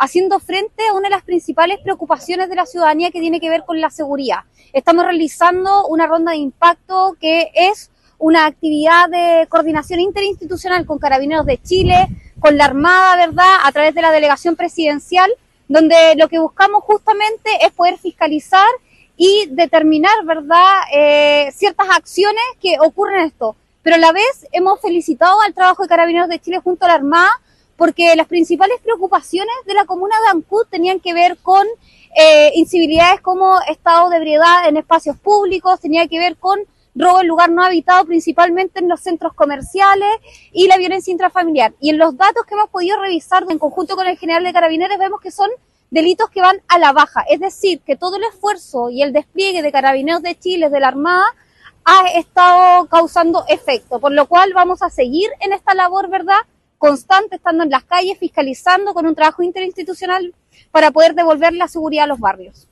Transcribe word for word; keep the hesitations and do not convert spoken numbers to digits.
haciendo frente a una de las principales preocupaciones de la ciudadanía que tiene que ver con la seguridad. Estamos realizando una ronda de impacto que es una actividad de coordinación interinstitucional con Carabineros de Chile, con la Armada, ¿verdad?, a través de la delegación presidencial, donde lo que buscamos justamente es poder fiscalizar y determinar, ¿verdad?, eh, ciertas acciones que ocurren en esto. Pero a la vez hemos felicitado al trabajo de Carabineros de Chile junto a la Armada, porque las principales preocupaciones de la comuna de Ancud tenían que ver con eh, incivilidades como estado de ebriedad en espacios públicos, tenía que ver con robo en lugar no habitado, principalmente en los centros comerciales, y la violencia intrafamiliar. Y en los datos que hemos podido revisar en conjunto con el general de Carabineros vemos que son delitos que van a la baja, es decir, que todo el esfuerzo y el despliegue de Carabineros de Chile, de la Armada, ha estado causando efecto, por lo cual vamos a seguir en esta labor, ¿verdad?, constante, estando en las calles, fiscalizando con un trabajo interinstitucional para poder devolver la seguridad a los barrios.